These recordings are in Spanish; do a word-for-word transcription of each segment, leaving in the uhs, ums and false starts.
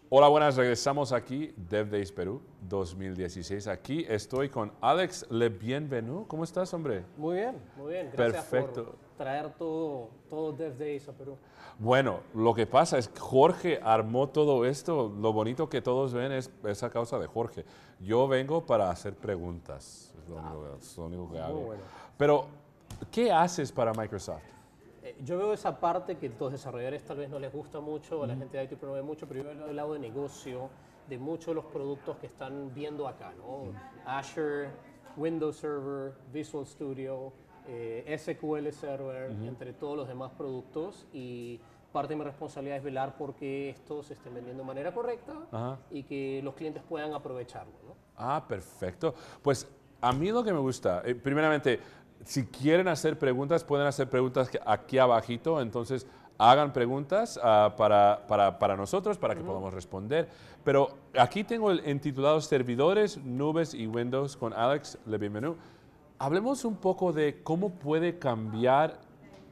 Hola, buenas, regresamos aquí, Dev Days Perú dos mil dieciséis. Aquí estoy con Alex Le Bienvenu. ¿Cómo estás, hombre? Muy bien, muy bien. Gracias Perfecto. por traer todo, todo Dev Days a Perú. Bueno, lo que pasa es que Jorge armó todo esto. Lo bonito que todos ven es esa causa de Jorge. Yo vengo para hacer preguntas. Es lo único, es lo único que hago. Muy bueno. Pero, ¿qué haces para Microsoft? Eh, yo veo esa parte que los desarrolladores tal vez no les gusta mucho, a la gente de I T promueve mucho, pero yo veo el lado de negocio de muchos de los productos que están viendo acá, ¿no? Azure, Windows Server, Visual Studio, eh, S Q L Server, uh-huh. entre todos los demás productos, y parte de mi responsabilidad es velar porque estos se estén vendiendo de manera correcta uh-huh. y que los clientes puedan aprovecharlo, ¿no? Ah, perfecto. Pues a mí lo que me gusta, eh, primeramente, si quieren hacer preguntas, pueden hacer preguntas aquí abajito, entonces hagan preguntas uh, para, para, para nosotros, para que uh-huh. podamos responder. Pero aquí tengo el intitulado Servidores, Nubes y Windows con Alex Le Bienvenu. Hablemos un poco de cómo puede cambiar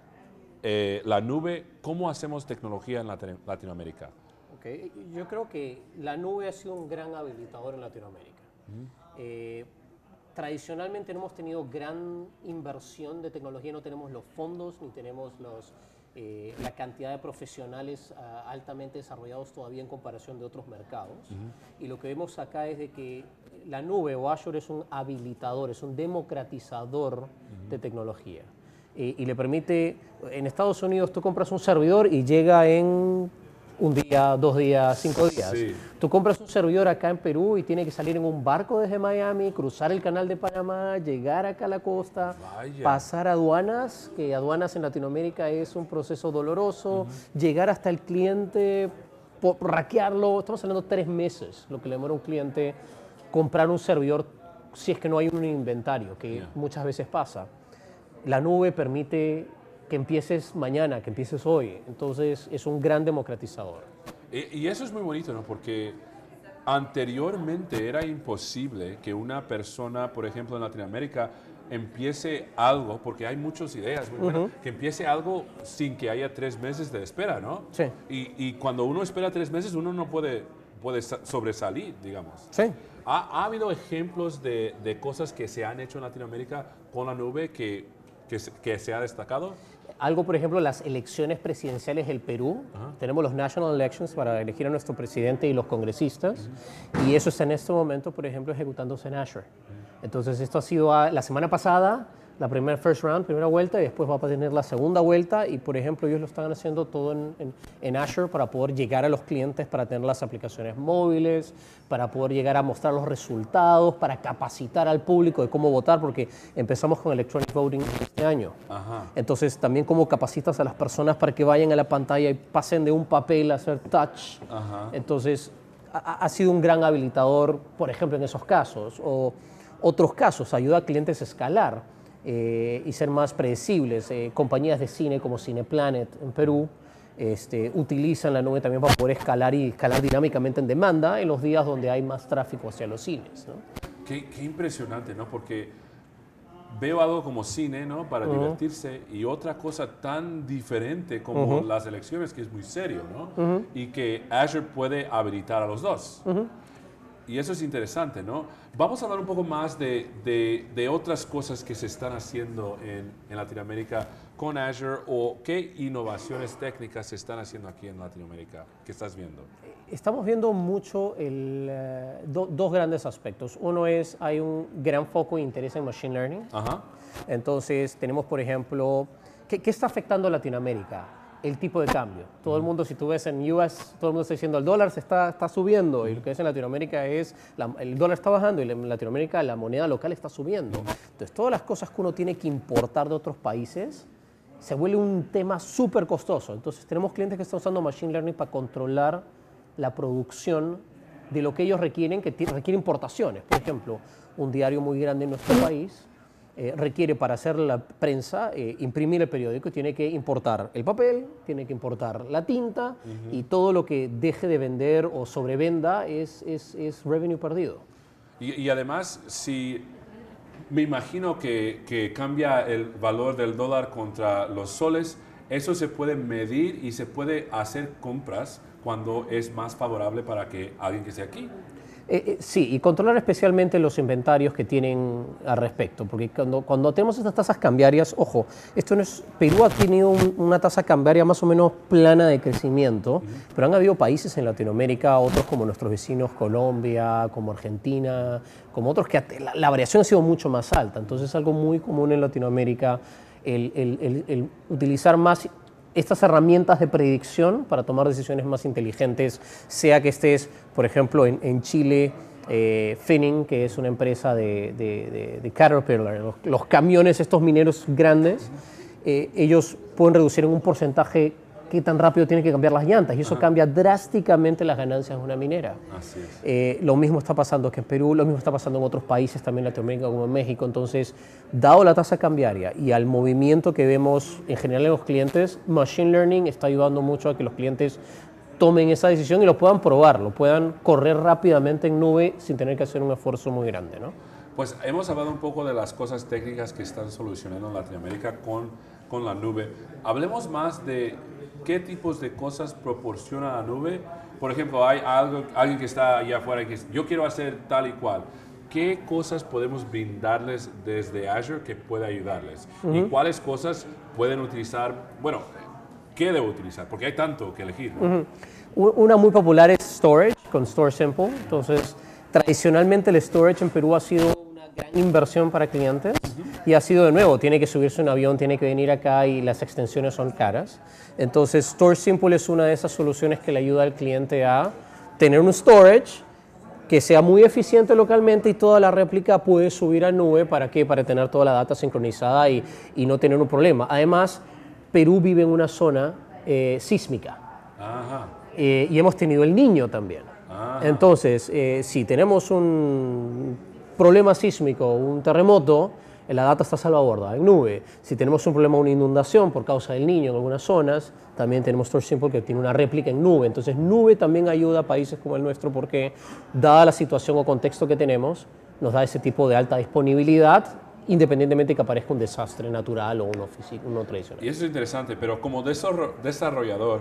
eh, la nube, cómo hacemos tecnología en Latino Latinoamérica. Okay. Yo creo que la nube ha sido un gran habilitador en Latinoamérica. Uh-huh. eh, Tradicionalmente no hemos tenido gran inversión de tecnología, no tenemos los fondos ni tenemos los, eh, la cantidad de profesionales uh, altamente desarrollados todavía en comparación de otros mercados. Uh-huh. Y lo que vemos acá es de que la nube o Azure es un habilitador, es un democratizador uh-huh. de tecnología. Eh, y le permite, en Estados Unidos tú compras un servidor y llega en un día, dos días, cinco días. Sí. Tú compras un servidor acá en Perú y tiene que salir en un barco desde Miami, cruzar el canal de Panamá, llegar acá a la costa, Vaya. pasar aduanas, que aduanas en Latinoamérica es un proceso doloroso, uh-huh. llegar hasta el cliente, por, hackearlo. Estamos hablando de tres meses, lo que le demora a un cliente comprar un servidor si es que no hay un inventario, que yeah. muchas veces pasa. La nube permite que empieces mañana, que empieces hoy. Entonces, es un gran democratizador. Y, y eso es muy bonito, ¿no? Porque anteriormente era imposible que una persona, por ejemplo, en Latinoamérica, empiece algo, porque hay muchas ideas muy buenas, uh-huh. que empiece algo sin que haya tres meses de espera, ¿no? Sí. Y, y cuando uno espera tres meses, uno no puede, puede sobresalir, digamos. Sí. ¿Ha, ha habido ejemplos de, de cosas que se han hecho en Latinoamérica con la nube que, que, se, que se ha destacado? Algo, por ejemplo, las elecciones presidenciales del Perú. Uh-huh. Tenemos los national elections para elegir a nuestro presidente y los congresistas. Uh-huh. Y eso está en este momento, por ejemplo, ejecutándose en Azure. Uh-huh. Entonces, esto ha sido a, la semana pasada, la primera first round, primera vuelta, y después va a tener la segunda vuelta. Y, por ejemplo, ellos lo están haciendo todo en, en, en Azure para poder llegar a los clientes, para tener las aplicaciones móviles, para poder llegar a mostrar los resultados, para capacitar al público de cómo votar, porque empezamos con Electronic Voting este año. Ajá. Entonces, también cómo capacitas a las personas para que vayan a la pantalla y pasen de un papel a hacer touch. Ajá. Entonces, ha, ha sido un gran habilitador, por ejemplo, en esos casos. O otros casos, ayuda a clientes a escalar. Eh, y ser más predecibles. Eh, compañías de cine como Cineplanet en Perú este, utilizan la nube también para poder escalar y escalar dinámicamente en demanda en los días donde hay más tráfico hacia los cines, ¿no? Qué, qué impresionante, ¿no? Porque veo algo como cine, ¿no? Para uh-huh. divertirse, y otra cosa tan diferente como uh-huh. las elecciones, que es muy serio, ¿no? Uh-huh. Y que Azure puede habilitar a los dos. Uh-huh. Y eso es interesante, ¿no? Vamos a hablar un poco más de, de, de otras cosas que se están haciendo en, en Latinoamérica con Azure, o qué innovaciones técnicas se están haciendo aquí en Latinoamérica. ¿Qué estás viendo? Estamos viendo mucho el, uh, do, dos grandes aspectos. Uno es, hay un gran foco e interés en Machine Learning. Ajá. Entonces, tenemos, por ejemplo, ¿qué, qué está afectando a Latinoamérica? El tipo de cambio. Todo el mundo, si tú ves en U S, todo el mundo está diciendo el dólar se está, está subiendo, y lo que es en Latinoamérica es la, el dólar está bajando, y en Latinoamérica la moneda local está subiendo. Entonces, todas las cosas que uno tiene que importar de otros países se vuelve un tema súper costoso. Entonces, tenemos clientes que están usando Machine Learning para controlar la producción de lo que ellos requieren, que requiere importaciones. Por ejemplo, un diario muy grande en nuestro país Eh, requiere, para hacer la prensa, eh, imprimir el periódico, tiene que importar el papel, tiene que importar la tinta, uh-huh. y todo lo que deje de vender o sobrevenda es, es, es revenue perdido. Y, y además, si me imagino que, que cambia el valor del dólar contra los soles, eso se puede medir y se puede hacer compras cuando es más favorable para que alguien que esté aquí. Eh, eh, sí, y controlar especialmente los inventarios que tienen al respecto, porque cuando, cuando tenemos estas tasas cambiarias, ojo, esto no es, Perú ha tenido un, una tasa cambiaria más o menos plana de crecimiento, uh-huh. pero han habido países en Latinoamérica, otros como nuestros vecinos Colombia, como Argentina, como otros que la, la variación ha sido mucho más alta, entonces es algo muy común en Latinoamérica el, el, el, el utilizar más estas herramientas de predicción para tomar decisiones más inteligentes, sea que estés, por ejemplo, en, en Chile, eh, Finning, que es una empresa de, de, de, de Caterpillar, los, los camiones, estos mineros grandes, eh, ellos pueden reducir en un porcentaje qué tan rápido tienen que cambiar las llantas, y eso Ajá. cambia drásticamente las ganancias de una minera. Así es. Eh, lo mismo está pasando aquí en Perú, lo mismo está pasando en otros países también en Latinoamérica como en México. Entonces, dado la tasa cambiaria y al movimiento que vemos en general en los clientes, Machine Learning está ayudando mucho a que los clientes tomen esa decisión y lo puedan probar, lo puedan correr rápidamente en nube sin tener que hacer un esfuerzo muy grande, ¿no? Pues hemos hablado un poco de las cosas técnicas que están solucionando en Latinoamérica con, con la nube. Hablemos más de qué tipos de cosas proporciona la nube. Por ejemplo, hay algo, alguien que está allá afuera y que dice, yo quiero hacer tal y cual. ¿Qué cosas podemos brindarles desde Azure que pueda ayudarles? Uh-huh. ¿Y cuáles cosas pueden utilizar? Bueno, ¿qué debo utilizar? Porque hay tanto que elegir, ¿no? Uh-huh. Una muy popular es Storage, con Store Simple. Entonces, tradicionalmente el storage en Perú ha sido una gran inversión para clientes uh-huh. y ha sido de nuevo, tiene que subirse un avión, tiene que venir acá y las extensiones son caras. Entonces Store Simple es una de esas soluciones que le ayuda al cliente a tener un storage que sea muy eficiente localmente y toda la réplica puede subir a nube. ¿Para qué? Para tener toda la data sincronizada y, y no tener un problema. Además, Perú vive en una zona eh, sísmica Ajá. Eh, y hemos tenido el Niño también. Ajá. Entonces, eh, si tenemos un problema sísmico, un terremoto, la data está salvaguardada en nube. Si tenemos un problema, una inundación por causa del Niño en algunas zonas, también tenemos Store Simple que tiene una réplica en nube. Entonces, nube también ayuda a países como el nuestro porque, dada la situación o contexto que tenemos, nos da ese tipo de alta disponibilidad, independientemente de que aparezca un desastre natural o uno físico, uno tradicional. Y eso es interesante, pero como desarrollador,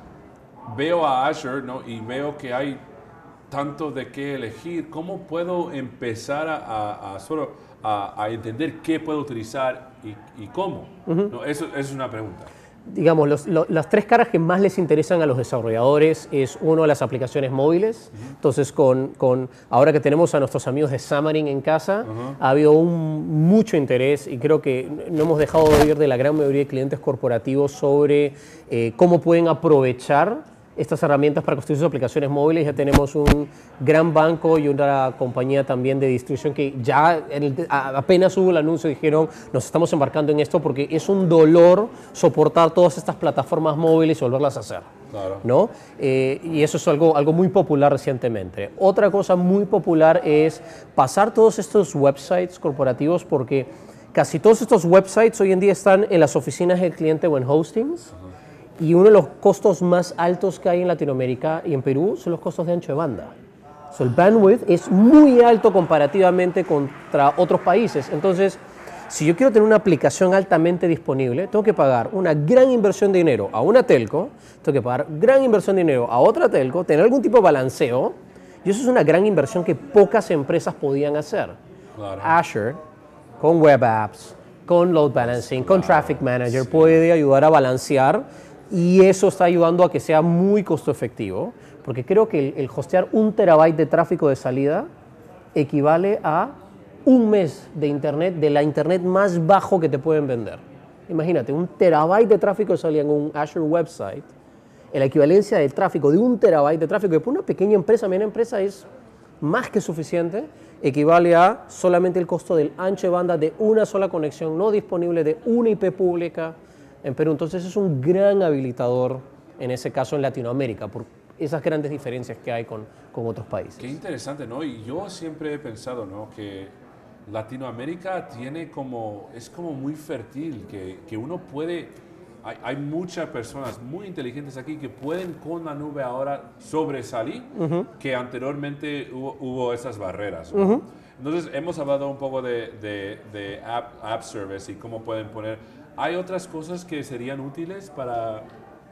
veo a Azure, ¿no? Y veo que hay tanto de qué elegir. ¿Cómo puedo empezar a, a, a, solo, a, a entender qué puedo utilizar y, y cómo? Uh-huh. ¿No? Eso, eso es una pregunta. Digamos, los, los, las tres caras que más les interesan a los desarrolladores es, uno, las aplicaciones móviles. Uh-huh. Entonces, con, con, ahora que tenemos a nuestros amigos de Xamarin en casa, uh-huh. ha habido un, mucho interés y creo que no hemos dejado de oír de la gran mayoría de clientes corporativos sobre eh, cómo pueden aprovechar estas herramientas para construir sus aplicaciones móviles. Ya tenemos un gran banco y una compañía también de distribución que ya el, apenas hubo el anuncio dijeron nos estamos embarcando en esto porque es un dolor soportar todas estas plataformas móviles y volverlas a hacer. Claro. ¿No? Eh, y eso es algo, algo muy popular recientemente. Otra cosa muy popular es pasar todos estos websites corporativos porque casi todos estos websites hoy en día están en las oficinas del cliente o en hostings. Uh-huh. Y uno de los costos más altos que hay en Latinoamérica y en Perú son los costos de ancho de banda. So, el bandwidth es muy alto comparativamente contra otros países. Entonces, si yo quiero tener una aplicación altamente disponible, tengo que pagar una gran inversión de dinero a una telco, tengo que pagar gran inversión de dinero a otra telco, tener algún tipo de balanceo, y eso es una gran inversión que pocas empresas podían hacer. Claro. Azure, con Web Apps, con Load Balancing, con Traffic Manager, sí. puede ayudar a balancear. Y eso está ayudando a que sea muy costo efectivo, porque creo que el, el hostear un terabyte de tráfico de salida equivale a un mes de internet, de la internet más bajo que te pueden vender. Imagínate, un terabyte de tráfico de salida en un Azure website, la equivalencia del tráfico de un terabyte de tráfico, que para una pequeña empresa, media empresa es más que suficiente, equivale a solamente el costo del ancho de banda de una sola conexión no disponible de una I P pública en Perú. Entonces es un gran habilitador, en ese caso en Latinoamérica, por esas grandes diferencias que hay con, con otros países. Qué interesante, ¿no? Y yo siempre he pensado, ¿no? Que Latinoamérica tiene como, es como muy fértil, que, que uno puede, hay, hay muchas personas muy inteligentes aquí que pueden con la nube ahora sobresalir, uh-huh. que anteriormente hubo, hubo esas barreras, ¿no? Uh-huh. Entonces hemos hablado un poco de, de, de app, app service y cómo pueden poner. ¿Hay otras cosas que serían útiles para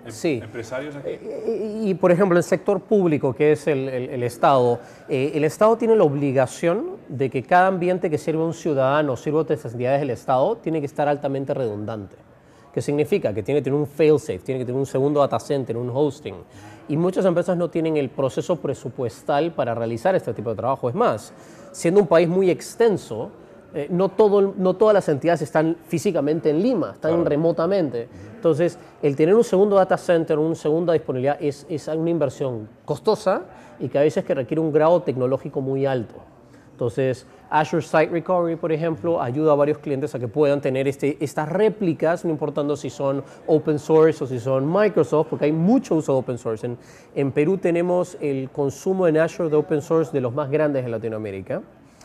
em, sí. empresarios aquí? Y, y, por ejemplo, el sector público, que es el, el, el Estado, eh, el Estado tiene la obligación de que cada ambiente que sirva a un ciudadano, sirva a otras entidades del Estado, tiene que estar altamente redundante. ¿Qué significa? Que tiene que tener un fail-safe, tiene que tener un segundo data center, un hosting. Y muchas empresas no tienen el proceso presupuestal para realizar este tipo de trabajo. Es más, siendo un país muy extenso, eh, no, todo, no todas las entidades están físicamente en Lima, están claro. remotamente. Entonces, el tener un segundo data center, una segunda disponibilidad, es, es una inversión costosa y que a veces que requiere un grado tecnológico muy alto. Entonces, Azure Site Recovery, por ejemplo, ayuda a varios clientes a que puedan tener este, estas réplicas, no importando si son open source o si son Microsoft, porque hay mucho uso de open source. En, en Perú tenemos el consumo en Azure de open source de los más grandes de Latinoamérica.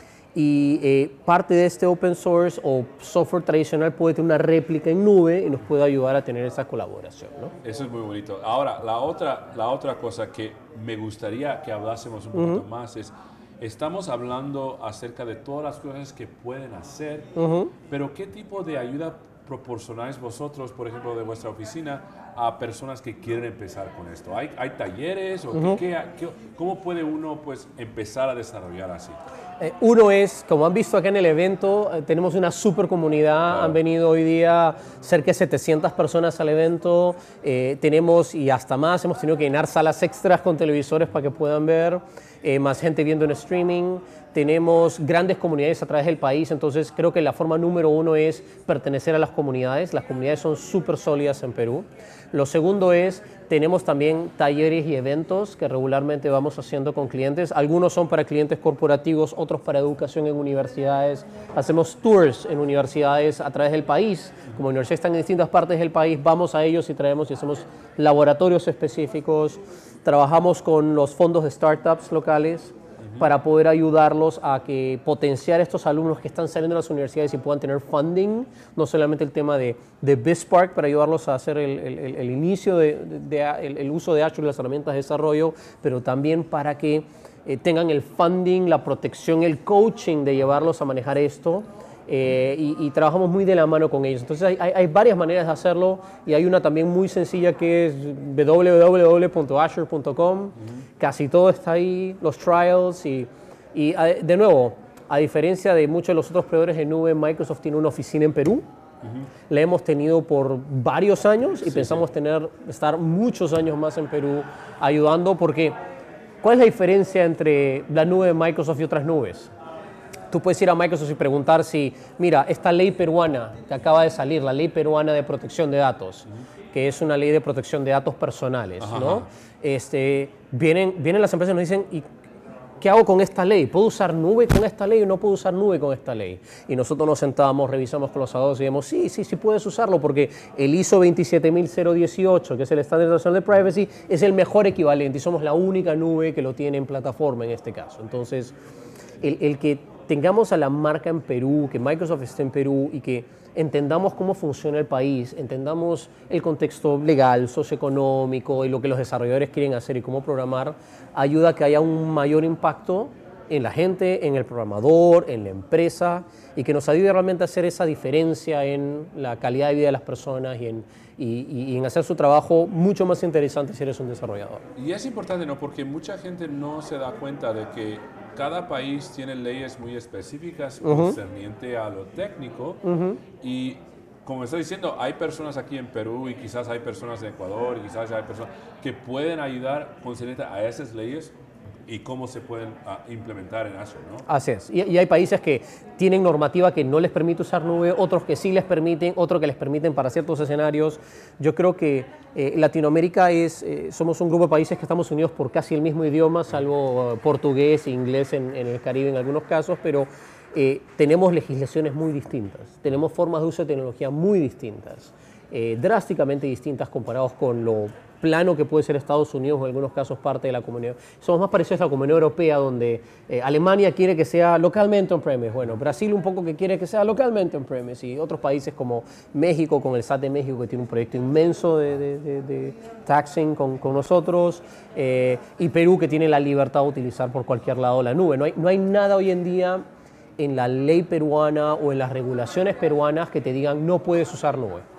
Y eh, parte de este open source o software tradicional puede tener una réplica en nube y nos puede ayudar a tener esa colaboración, ¿no? Eso es muy bonito. Ahora, la otra, la otra cosa que me gustaría que hablásemos un poquito uh-huh. más es, estamos hablando acerca de todas las cosas que pueden hacer, uh-huh. pero ¿qué tipo de ayuda proporcionáis vosotros, por ejemplo, de vuestra oficina, a personas que quieren empezar con esto? ¿Hay, hay talleres? O uh-huh. qué, qué, ¿Cómo puede uno pues, empezar a desarrollar así? Eh, uno es, como han visto acá en el evento, eh, tenemos una super comunidad, claro. han venido hoy día cerca de setecientas personas al evento, eh, tenemos y hasta más, hemos tenido que llenar salas extras con televisores para que puedan ver, eh, más gente viendo en streaming, tenemos grandes comunidades a través del país, entonces creo que la forma número uno es pertenecer a las comunidades, las comunidades son súper sólidas en Perú. Lo segundo es, tenemos también talleres y eventos que regularmente vamos haciendo con clientes. Algunos son para clientes corporativos, otros para educación en universidades. Hacemos tours en universidades a través del país. Como universidades están en distintas partes del país, vamos a ellos y traemos y hacemos laboratorios específicos. Trabajamos con los fondos de startups locales para poder ayudarlos a que potenciar estos alumnos que están saliendo de las universidades y puedan tener funding, no solamente el tema de, de BizSpark para ayudarlos a hacer el, el, el inicio de, de, de el, el uso de Azure y las herramientas de desarrollo, pero también para que eh, tengan el funding, la protección, el coaching de llevarlos a manejar esto. Eh, y, y trabajamos muy de la mano con ellos. Entonces hay, hay, hay varias maneras de hacerlo y hay una también muy sencilla que es doble u doble u doble u punto azure punto com. Uh-huh. Casi todo está ahí, los trials y, y de nuevo, a diferencia de muchos de los otros proveedores de nube, Microsoft tiene una oficina en Perú. Uh-huh. La hemos tenido por varios años y sí, pensamos sí. tener, estar muchos años más en Perú ayudando porque ¿cuál es la diferencia entre la nube de Microsoft y otras nubes? Tú puedes ir a Microsoft y preguntar si, mira, esta ley peruana que acaba de salir, la ley peruana de protección de datos, uh-huh. que es una ley de protección de datos personales, ajá, ¿no? Este, vienen, vienen las empresas y nos dicen, ¿y qué hago con esta ley? ¿Puedo usar nube con esta ley o no puedo usar nube con esta ley? Y nosotros nos sentamos, revisamos con los abogados y decimos, sí, sí, sí puedes usarlo porque el I S O veintisiete mil dieciocho, que es el estándar internacional de privacy, es el mejor equivalente y somos la única nube que lo tiene en plataforma en este caso. Entonces, el, el que tengamos a la marca en Perú, que Microsoft esté en Perú y que entendamos cómo funciona el país, entendamos el contexto legal, socioeconómico y lo que los desarrolladores quieren hacer y cómo programar, ayuda a que haya un mayor impacto en la gente, en el programador, en la empresa y que nos ayude realmente a hacer esa diferencia en la calidad de vida de las personas y en, y, y en hacer su trabajo mucho más interesante si eres un desarrollador. Y es importante, ¿no? Porque mucha gente no se da cuenta de que cada país tiene leyes muy específicas uh-huh. concerniente a lo técnico uh-huh. y como está diciendo, hay personas aquí en Perú y quizás hay personas en Ecuador y quizás hay personas que pueden ayudar concerniente a esas leyes y cómo se pueden uh, implementar en Azure, ¿no? Así es. Y, y hay países que tienen normativa que no les permite usar nube, otros que sí les permiten, otros que les permiten para ciertos escenarios. Yo creo que eh, Latinoamérica es, eh, somos un grupo de países que estamos unidos por casi el mismo idioma, salvo uh, portugués e inglés en, en el Caribe en algunos casos, pero eh, tenemos legislaciones muy distintas, tenemos formas de uso de tecnología muy distintas, eh, drásticamente distintas comparados con lo plano que puede ser Estados Unidos o en algunos casos parte de la comunidad. Somos más parecidos a la comunidad europea donde eh, Alemania quiere que sea localmente on-premise, bueno, Brasil un poco que quiere que sea localmente on-premise y otros países como México con el S A T de México que tiene un proyecto inmenso de, de, de, de taxing con, con nosotros eh, y Perú que tiene la libertad de utilizar por cualquier lado la nube. No hay, no hay nada hoy en día en la ley peruana o en las regulaciones peruanas que te digan no puedes usar nube.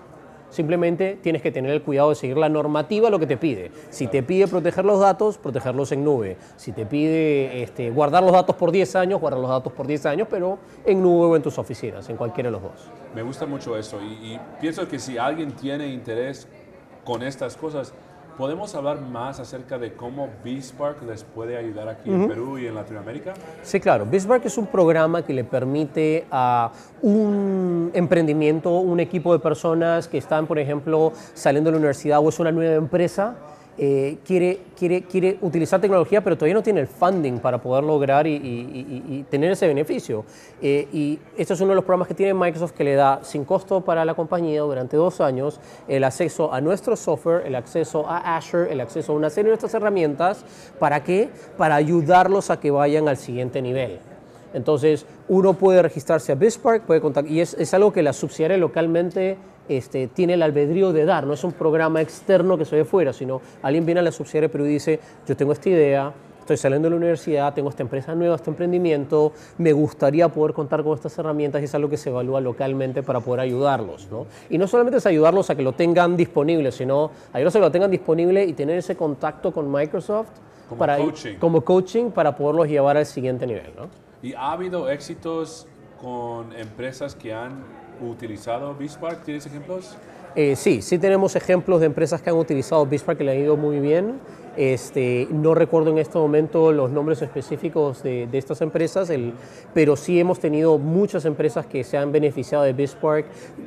Simplemente tienes que tener el cuidado de seguir la normativa, lo que te pide. Si te pide proteger los datos, protegerlos en nube. Si te pide este, guardar los datos por diez años, guardar los datos por diez años, pero en nube o en tus oficinas, en cualquiera de los dos. Me gusta mucho eso y, y pienso que si alguien tiene interés con estas cosas, ¿podemos hablar más acerca de cómo BizSpark les puede ayudar aquí uh-huh. en Perú y en Latinoamérica? Sí, claro. BizSpark es un programa que le permite a un emprendimiento, un equipo de personas que están, por ejemplo, saliendo de la universidad o es una nueva empresa, eh, quiere, quiere, quiere utilizar tecnología, pero todavía no tiene el funding para poder lograr y, y, y, y tener ese beneficio. Eh, y este es uno de los programas que tiene Microsoft que le da sin costo para la compañía durante dos años el acceso a nuestro software, el acceso a Azure, el acceso a una serie de nuestras herramientas. ¿Para qué? Para ayudarlos a que vayan al siguiente nivel. Entonces, uno puede registrarse a BizSpark, puede contactar, y es, es algo que la subsidiaria localmente este, tiene el albedrío de dar. No es un programa externo que se ve fuera, sino alguien viene a la subsidiaria de Perú y dice, yo tengo esta idea, estoy saliendo de la universidad, tengo esta empresa nueva, este emprendimiento, me gustaría poder contar con estas herramientas y es algo que se evalúa localmente para poder ayudarlos, ¿no? Y no solamente es ayudarlos a que lo tengan disponible, sino ayudarlos a que lo tengan disponible y tener ese contacto con Microsoft como, para, coaching. como coaching para poderlos llevar al siguiente nivel, ¿no? ¿Y ha habido éxitos con empresas que han utilizado BizSpark? ¿Tienes ejemplos? Eh, sí, sí tenemos ejemplos de empresas que han utilizado BizSpark que le han ido muy bien. Este, no recuerdo en este momento los nombres específicos de, de estas empresas, el, pero sí hemos tenido muchas empresas que se han beneficiado de BizSpark,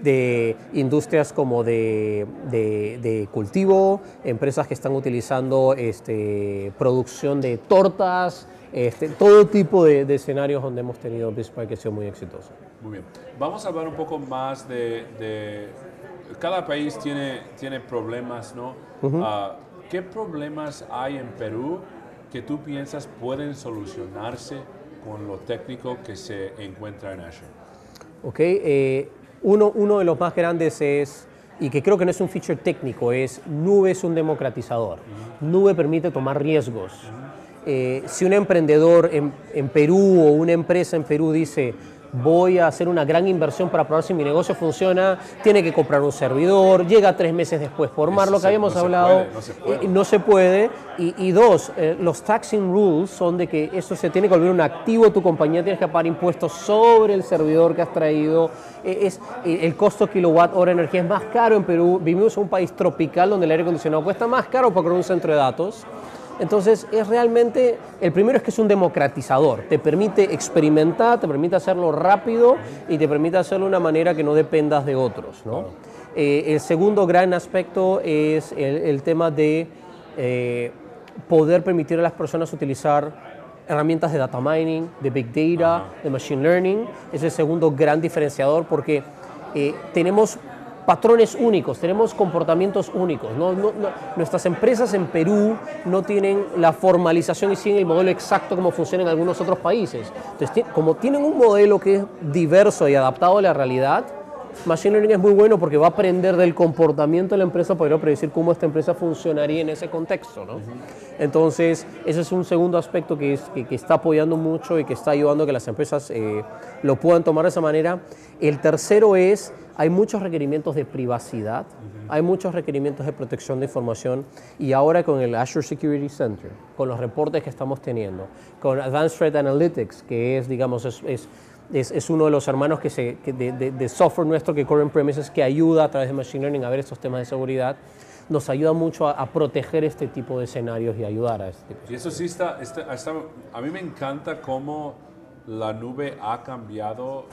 de industrias como de, de, de cultivo, empresas que están utilizando este, producción de tortas, este, todo tipo de, de escenarios donde hemos tenido BizSpark que ha sido muy exitoso. Muy bien. Vamos a hablar un poco más de... de cada país tiene, tiene problemas, ¿no? Uh-huh. uh, ¿Qué problemas hay en Perú que tú piensas pueden solucionarse con lo técnico que se encuentra en Azure? Ok, eh, uno, uno de los más grandes es, y que creo que no es un feature técnico, es Nube es un democratizador. Uh-huh. Nube permite tomar riesgos. Uh-huh. eh, si un emprendedor en, en Perú o una empresa en Perú dice, voy a hacer una gran inversión para probar si mi negocio funciona, tiene que comprar un servidor, llega tres meses después, formar lo que habíamos no hablado, se puede, no se puede. Eh, no se puede. Y, y dos, eh, los taxing rules son de que eso se tiene que volver un activo de tu compañía, tienes que pagar impuestos sobre el servidor que has traído, eh, es, eh, el costo kilowatt hora de energía es más caro en Perú, vivimos en un país tropical donde el aire acondicionado cuesta más caro para crear un centro de datos. Entonces, es realmente, el primero es que es un democratizador, te permite experimentar, te permite hacerlo rápido y te permite hacerlo de una manera que no dependas de otros, ¿no? Claro. Eh, el segundo gran aspecto es el, el tema de eh, poder permitir a las personas utilizar herramientas de data mining, de big data, Ajá. de machine learning. Es el segundo gran diferenciador porque eh, tenemos patrones únicos, tenemos comportamientos únicos. ¿no? No, no, nuestras empresas en Perú no tienen la formalización y siguen el modelo exacto como funciona en algunos otros países. Entonces, como tienen un modelo que es diverso y adaptado a la realidad, Machine Learning es muy bueno porque va a aprender del comportamiento de la empresa para predecir cómo esta empresa funcionaría en ese contexto, ¿no? Uh-huh. Entonces, ese es un segundo aspecto que, es, que, que está apoyando mucho y que está ayudando a que las empresas eh, lo puedan tomar de esa manera. El tercero es, hay muchos requerimientos de privacidad, uh-huh. hay muchos requerimientos de protección de información y ahora con el Azure Security Center, con los reportes que estamos teniendo, con Advanced Threat Analytics, que es, digamos, es, es Es, es uno de los hermanos que se, que de, de, de software nuestro que corre en premises que ayuda a través de Machine Learning a ver estos temas de seguridad, nos ayuda mucho a, a proteger este tipo de escenarios y ayudar a este tipo de Y eso sí está, está, está, a mí me encanta cómo la nube ha cambiado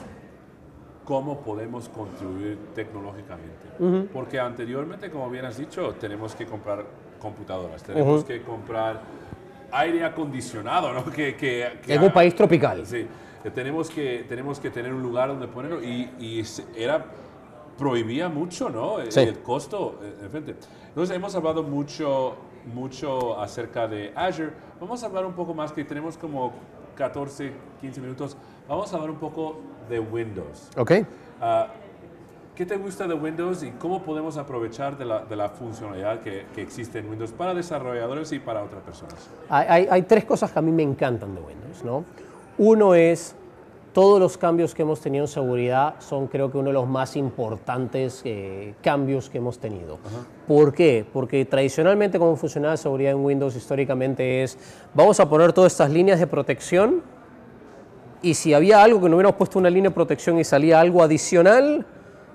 cómo podemos contribuir tecnológicamente. Uh-huh. Porque anteriormente, como bien has dicho, tenemos que comprar computadoras, tenemos uh-huh. que comprar aire acondicionado, ¿no? Que, que, que en un país tropical. Sí. Tenemos que, tenemos que tener un lugar donde ponerlo y, y era, prohibía mucho, ¿no? Sí. El costo, en frente. Entonces, hemos hablado mucho, mucho acerca de Azure. Vamos a hablar un poco más, que tenemos como catorce, quince minutos. Vamos a hablar un poco de Windows. Ok. Uh, ¿Qué te gusta de Windows y cómo podemos aprovechar de la, de la funcionalidad que, que existe en Windows para desarrolladores y para otras personas? Hay, hay, hay tres cosas que a mí me encantan de Windows, ¿no? Uno es todos los cambios que hemos tenido en seguridad son creo que uno de los más importantes eh, cambios que hemos tenido. Uh-huh. ¿Por qué? Porque tradicionalmente como funcionaba la seguridad en Windows históricamente es, vamos a poner todas estas líneas de protección y si había algo que no hubiéramos puesto una línea de protección y salía algo adicional,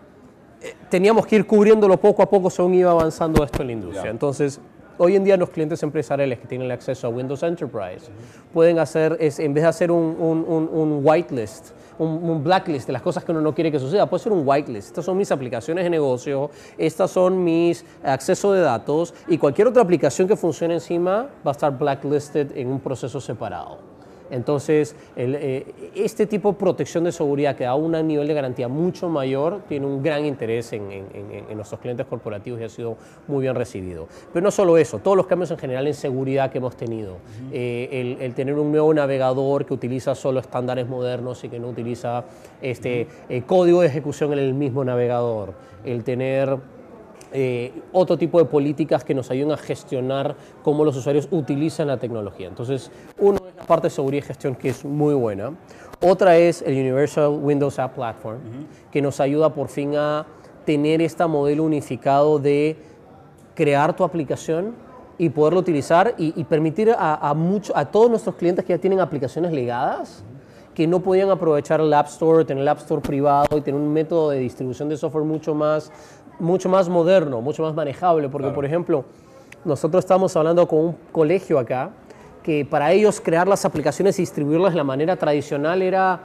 eh, teníamos que ir cubriéndolo poco a poco según iba avanzando esto en la industria. Yeah. Entonces, hoy en día los clientes empresariales que tienen el acceso a Windows Enterprise uh-huh. pueden hacer, es, en vez de hacer un, un, un, un whitelist, un, un blacklist de las cosas que uno no quiere que suceda, puede ser un whitelist. Estas son mis aplicaciones de negocio, estas son mis accesos de datos y cualquier otra aplicación que funcione encima va a estar blacklisted en un proceso separado. Entonces, el, eh, este tipo de protección de seguridad que da un nivel de garantía mucho mayor tiene un gran interés en, en, en, en nuestros clientes corporativos y ha sido muy bien recibido. Pero no solo eso, todos los cambios en general en seguridad que hemos tenido, uh-huh. eh, el, el tener un nuevo navegador que utiliza solo estándares modernos y que no utiliza este, uh-huh. eh, código de ejecución en el mismo navegador, el tener... Eh, otro tipo de políticas que nos ayuden a gestionar cómo los usuarios utilizan la tecnología. Entonces, uno es la parte de seguridad y gestión que es muy buena. Otra es el Universal Windows App Platform, uh-huh. que nos ayuda por fin a tener este modelo unificado de crear tu aplicación y poderlo utilizar y, y permitir a, a, mucho, a todos nuestros clientes que ya tienen aplicaciones legadas, uh-huh. que no podían aprovechar el App Store, tener el App Store privado y tener un método de distribución de software mucho más mucho más moderno, mucho más manejable, porque claro. por ejemplo, nosotros estamos hablando con un colegio acá, que para ellos crear las aplicaciones y distribuirlas de la manera tradicional era,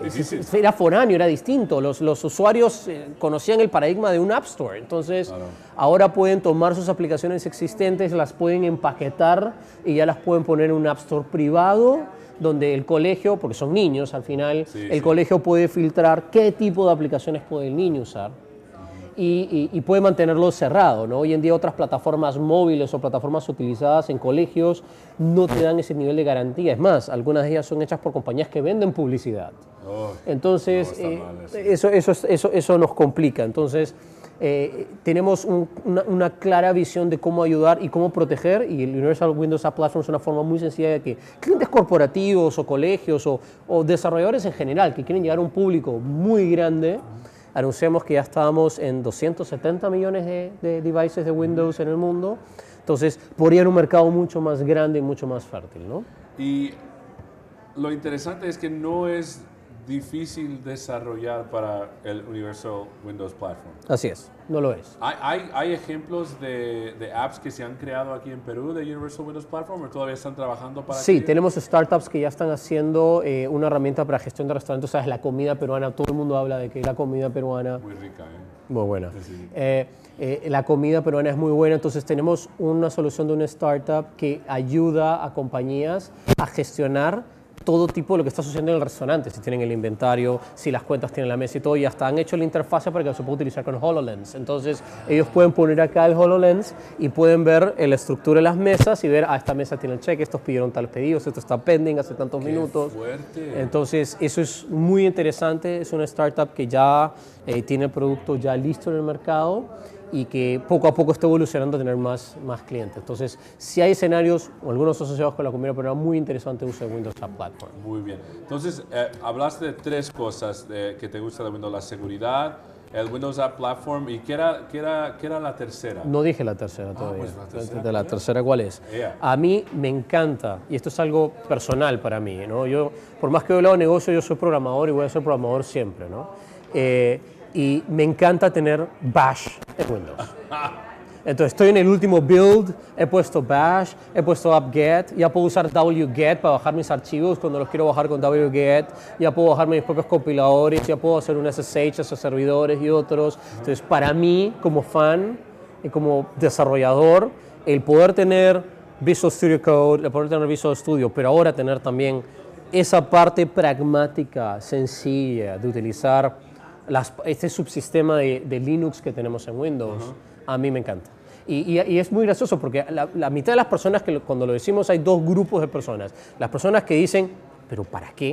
era foráneo, era distinto. Los, los usuarios eh, conocían el paradigma de un App Store, entonces claro. ahora pueden tomar sus aplicaciones existentes, las pueden empaquetar y ya las pueden poner en un App Store privado, donde el colegio, porque son niños al final, sí, el sí. colegio puede filtrar qué tipo de aplicaciones puede el niño usar. Y, y, y puede mantenerlo cerrado, ¿no? Hoy en día otras plataformas móviles o plataformas utilizadas en colegios no te dan ese nivel de garantía. Es más, algunas de ellas son hechas por compañías que venden publicidad. Oh, Entonces, no, eh, eso, eso, eso, eso nos complica. Entonces, eh, tenemos un, una, una clara visión de cómo ayudar y cómo proteger, y el Universal Windows App Platform es una forma muy sencilla de que clientes corporativos o colegios o, o desarrolladores en general que quieren llegar a un público muy grande, anunciamos que ya estábamos en doscientos setenta millones de, de devices de Windows en el mundo, entonces podría ir un mercado mucho más grande y mucho más fértil, ¿no? Y lo interesante es que no es difícil desarrollar para el Universal Windows Platform. Así es, no lo es. ¿Hay, hay, hay ejemplos de, de apps que se han creado aquí en Perú de Universal Windows Platform o todavía están trabajando para Sí, aquello? tenemos startups que ya están haciendo eh, una herramienta para gestión de restaurantes, o sea, es la comida peruana, todo el mundo habla de que la comida peruana... Muy rica, ¿eh? Muy buena. Sí. Eh, eh, la comida peruana es muy buena, entonces tenemos una solución de una startup que ayuda a compañías a gestionar todo tipo de lo que está sucediendo en el restaurante, si tienen el inventario, si las cuentas tienen la mesa y todo, y hasta han hecho la interfase para que se pueda utilizar con HoloLens. Entonces, ellos pueden poner acá el HoloLens y pueden ver la estructura de las mesas y ver, ah, esta mesa tiene el cheque, estos pidieron tales pedidos, esto está pending hace tantos ¡Qué minutos. fuerte! Entonces, eso es muy interesante, es una startup que ya eh, tiene el producto ya listo en el mercado y que poco a poco está evolucionando a tener más, más clientes. Entonces, si hay escenarios, o algunos asociados con la comida peruana, muy interesante el uso de Windows App Platform. Muy bien. Entonces, eh, hablaste de tres cosas de, que te gusta de Windows: la seguridad, el Windows App Platform, y ¿qué era, qué era, qué era la tercera? No dije la tercera todavía. Ah, pues la tercera, de la ¿cuál tercera, ¿cuál es? Yeah. A mí me encanta, y esto es algo personal para mí, ¿no? Yo, por más que he hablado de negocio, yo soy programador y voy a ser programador siempre, ¿no? Eh, y me encanta tener Bash en Windows. Entonces estoy en el último build, he puesto Bash, he puesto apt-get, ya puedo usar wget para bajar mis archivos cuando los quiero bajar con wget, ya puedo bajar mis propios compiladores, ya puedo hacer un S S H, esos servidores y otros. Entonces para mí, como fan y como desarrollador, el poder tener Visual Studio Code, el poder tener Visual Studio, pero ahora tener también esa parte pragmática, sencilla de utilizar Las, este subsistema de, de Linux que tenemos en Windows, uh-huh. a mí me encanta. Y, y, y es muy gracioso porque la, la mitad de las personas que lo, cuando lo decimos hay dos grupos de personas. Las personas que dicen, ¿pero para qué?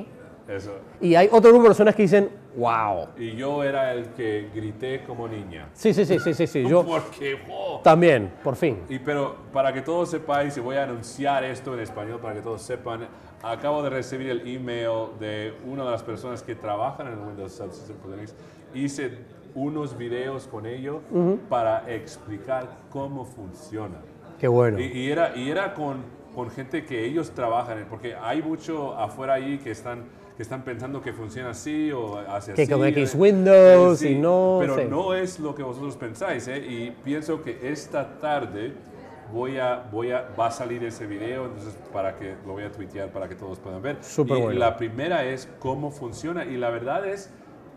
Eso. Y hay otro grupo de personas que dicen, wow. Y yo era el que grité como niña. Sí, sí, sí, sí, sí, sí. Yo Porque, oh. también, por fin. Y pero para que todos sepáis, y voy a anunciar esto en español para que todos sepan, acabo de recibir el email de una de las personas que trabajan en el Windows Subsystem for Linux. Hice unos videos con ellos uh-huh. para explicar cómo funciona. Qué bueno. Y, y era, y era con, con gente que ellos trabajan, porque hay mucho afuera ahí que están, que están pensando que funciona así o hace que así. Que con X Windows sí, y no... Pero sí. no es lo que vosotros pensáis, ¿eh? Y pienso que esta tarde voy a, voy a, va a salir ese video, entonces para que lo voy a tuitear para que todos puedan ver. Súper y bueno. La primera es cómo funciona y la verdad es,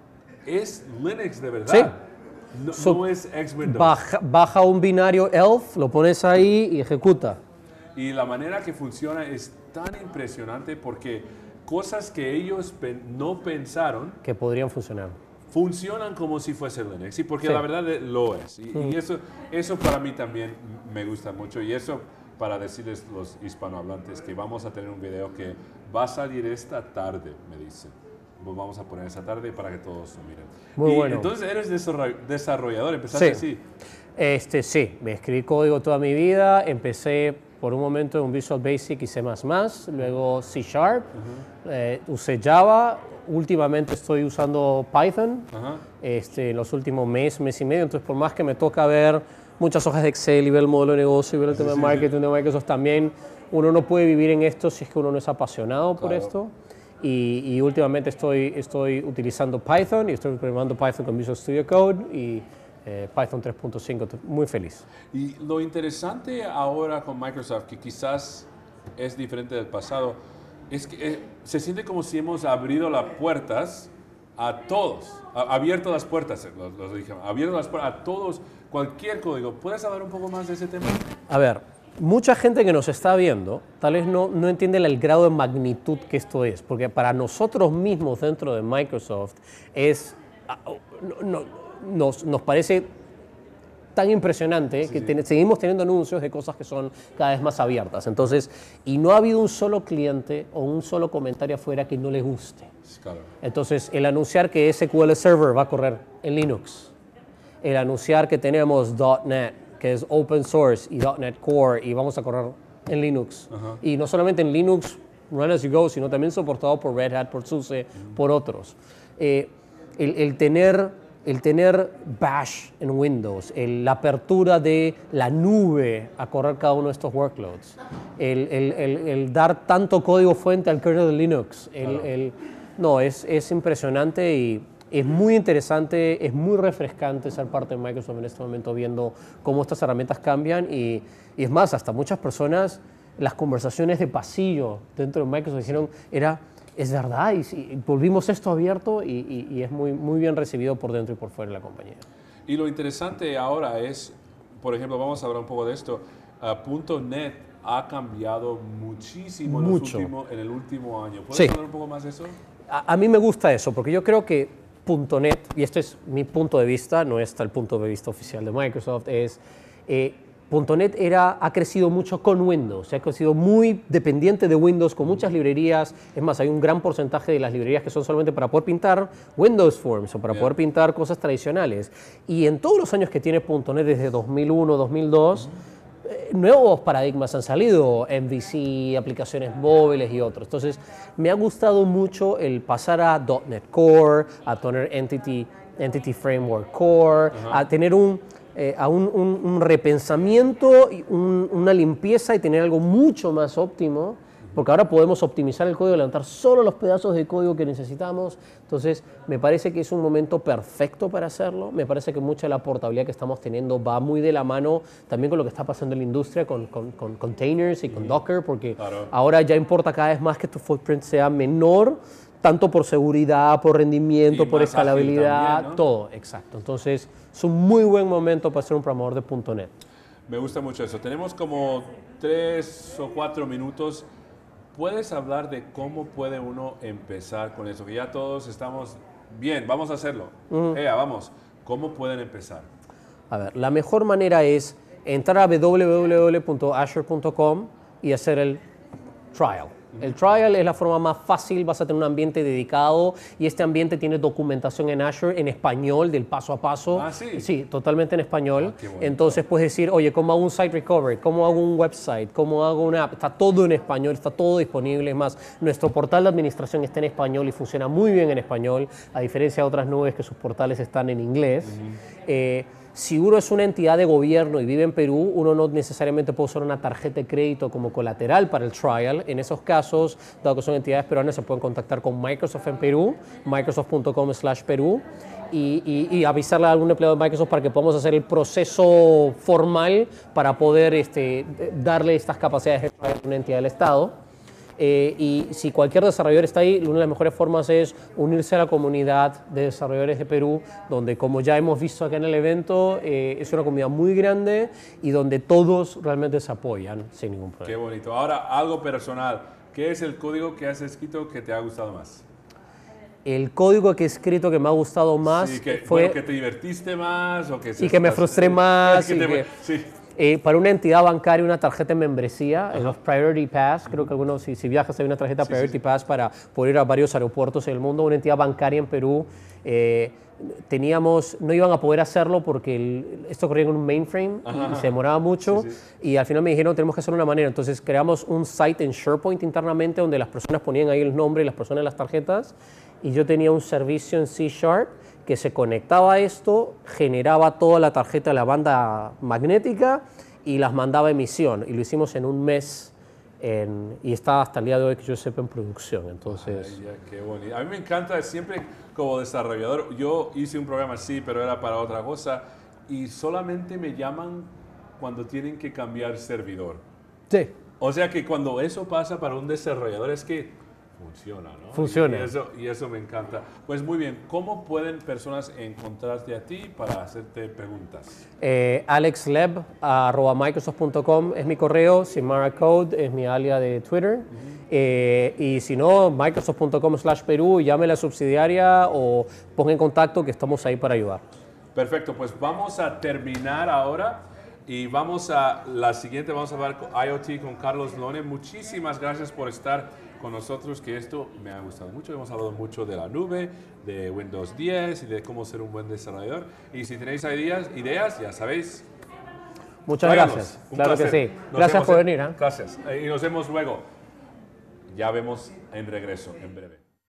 es Linux de verdad. Sí. No, So, no es X Windows. Baja, baja un binario E L F, lo pones ahí y ejecuta. Y la manera que funciona es tan impresionante porque cosas que ellos pen, no pensaron que podrían funcionar. Funcionan como si fuese Linux, y porque sí. la verdad lo es. Y, mm. y eso, eso para mí también me gusta mucho. Y eso para decirles los hispanohablantes que vamos a tener un video que va a salir esta tarde, me dicen. Pues vamos a poner esta tarde para que todos lo miren. Muy y bueno. Entonces eres desarrollador, empezaste sí. así. Este, sí, me escribí código toda mi vida, empecé por un momento en Visual Basic y C más más, luego C Sharp, uh-huh. eh, usé Java, últimamente estoy usando Python, uh-huh. este, en los últimos mes, mes y medio, entonces por más que me toca ver muchas hojas de Excel y ver el modelo de negocio y ver el sí, tema sí, de marketing sí. de Microsoft también, uno no puede vivir en esto si es que uno no es apasionado por claro. esto. Y, y últimamente estoy, estoy utilizando Python y estoy programando Python con Visual Studio Code y eh, Python tres punto cinco, muy feliz. Y lo interesante ahora con Microsoft, que quizás es diferente del pasado, es que eh, se siente como si hemos abrido las puertas a todos, a, abierto las puertas, los, los dije, abierto las puertas a todos, cualquier código. ¿Puedes hablar un poco más de ese tema? A ver, mucha gente que nos está viendo tal vez no, no entiende el grado de magnitud que esto es, porque para nosotros mismos dentro de Microsoft es, no, no, nos, nos parece tan impresionante sí, que sí. Ten, seguimos teniendo anuncios de cosas que son cada vez más abiertas. Entonces, y no ha habido un solo cliente o un solo comentario afuera que no le guste. Claro. Entonces, el anunciar que S Q L Server va a correr en Linux, el anunciar que tenemos .NET, que es open source, y .NET Core, y vamos a correr en Linux. Uh-huh. Y no solamente en Linux, run as you go, sino también soportado por Red Hat, por SUSE, uh-huh. por otros. Eh, el, el, tener, el tener Bash en Windows, el, la apertura de la nube a correr cada uno de estos workloads, el, el, el, el dar tanto código fuente al kernel de Linux, el, uh-huh. el, no, es, es impresionante y es muy interesante, es muy refrescante ser parte de Microsoft en este momento viendo cómo estas herramientas cambian y, y es más, hasta muchas personas, las conversaciones de pasillo dentro de Microsoft dijeron, era, es verdad, y, y volvimos esto abierto y, y, y es muy, muy bien recibido por dentro y por fuera de la compañía. Y lo interesante ahora es, por ejemplo, vamos a hablar un poco de esto, uh, .NET ha cambiado muchísimo en, los últimos, en el último año. ¿Puedes sí. hablar un poco más de eso? A, a mí me gusta eso, porque yo creo que .NET, y este es mi punto de vista, no está el punto de vista oficial de Microsoft, es eh, .NET era, ha crecido mucho con Windows, ha crecido muy dependiente de Windows, con muchas librerías, es más, hay un gran porcentaje de las librerías que son solamente para poder pintar Windows Forms o para yeah. poder pintar cosas tradicionales. Y en todos los años que tiene .NET, desde dos mil uno, dos mil dos, uh-huh. nuevos paradigmas han salido, M V C, aplicaciones móviles y otros. Entonces, me ha gustado mucho el pasar a .NET Core, a tener Entity, Entity Framework Core, uh-huh. a tener un, eh, a un, un, un repensamiento, y un, una limpieza y tener algo mucho más óptimo, porque ahora podemos optimizar el código, levantar solo los pedazos de código que necesitamos. Entonces, me parece que es un momento perfecto para hacerlo. Me parece que mucha de la portabilidad que estamos teniendo va muy de la mano también con lo que está pasando en la industria, con, con, con containers y con mm. Docker, porque claro. ahora ya importa cada vez más que tu footprint sea menor, tanto por seguridad, por rendimiento, y por escalabilidad, también, ¿no? todo, exacto. Entonces, es un muy buen momento para ser un programador de .NET. Me gusta mucho eso. Tenemos como tres o cuatro minutos. ¿Puedes hablar de cómo puede uno empezar con eso? Que ya todos estamos bien, vamos a hacerlo. Uh-huh. Ea, vamos. ¿Cómo pueden empezar? A ver, la mejor manera es entrar a w w w punto azure punto com y hacer el trial. El trial es la forma más fácil, vas a tener un ambiente dedicado y este ambiente tiene documentación en Azure en español, del paso a paso. Ah, sí. Sí, totalmente en español. Ah, qué bonito. Entonces puedes decir, oye, ¿cómo hago un site recovery? ¿Cómo hago un website? ¿Cómo hago una app? Está todo en español, está todo disponible. Es más, nuestro portal de administración está en español y funciona muy bien en español, a diferencia de otras nubes que sus portales están en inglés. Uh-huh. eh, Si uno es una entidad de gobierno y vive en Perú, uno no necesariamente puede usar una tarjeta de crédito como colateral para el trial. En esos casos, dado que son entidades peruanas, se pueden contactar con Microsoft en Perú, microsoft punto com slash Perú, y, y, y avisarle a algún empleado de Microsoft para que podamos hacer el proceso formal para poder este, darle estas capacidades de trial a una entidad del Estado. Eh, y si cualquier desarrollador está ahí, una de las mejores formas es unirse a la comunidad de desarrolladores de Perú, donde, como ya hemos visto acá en el evento, eh, es una comunidad muy grande y donde todos realmente se apoyan sin ningún problema. Qué bonito. Ahora, algo personal. ¿Qué es el código que has escrito que te ha gustado más? El código que he escrito que me ha gustado más sí, que, fue... Bueno, que te divertiste más o que... Y que me frustré más. que y te, que, sí. Eh, para una entidad bancaria, una tarjeta de membresía, en los Priority Pass, creo que algunos, si, si viajas, hay una tarjeta sí, Priority sí, sí. Pass para poder ir a varios aeropuertos en el mundo. Una entidad bancaria en Perú, eh, teníamos, no iban a poder hacerlo porque el, esto corría en un mainframe ajá, y se demoraba mucho. Sí, sí. Y al final me dijeron, tenemos que hacerlo de una manera. Entonces creamos un site en SharePoint internamente donde las personas ponían ahí el nombre y las personas en las tarjetas. Y yo tenía un servicio en C Sharp que se conectaba a esto, generaba toda la tarjeta de la banda magnética y las mandaba a emisión. Y lo hicimos en un mes en, y está hasta el día de hoy que yo sepa en producción. Entonces, ay, ya, qué bonito. A mí me encanta siempre como desarrollador. Yo hice un programa así, pero era para otra cosa. Y solamente me llaman cuando tienen que cambiar servidor. Sí. O sea que cuando eso pasa para un desarrollador es que funciona, ¿no? Funciona. Y eso, y eso me encanta. Pues muy bien, ¿cómo pueden personas encontrarte a ti para hacerte preguntas? Eh, alexleb arroba microsoft punto com es mi correo, Simara Code es mi alias de Twitter. Uh-huh. eh, y si no, microsoft punto com slash Perú, llame a la subsidiaria o ponga en contacto que estamos ahí para ayudar. Perfecto, pues vamos a terminar ahora. Y vamos a la siguiente, vamos a hablar con IoT con Carlos Lone. Muchísimas gracias por estar con nosotros, que esto me ha gustado mucho. Hemos hablado mucho de la nube, de Windows diez y de cómo ser un buen desarrollador. Y si tenéis ideas, ideas ya sabéis. Muchas tráiganos. Gracias. Un claro placer. Que sí. Nos gracias por venir. ¿eh? Gracias. Y nos vemos luego. Ya vemos en regreso, en breve.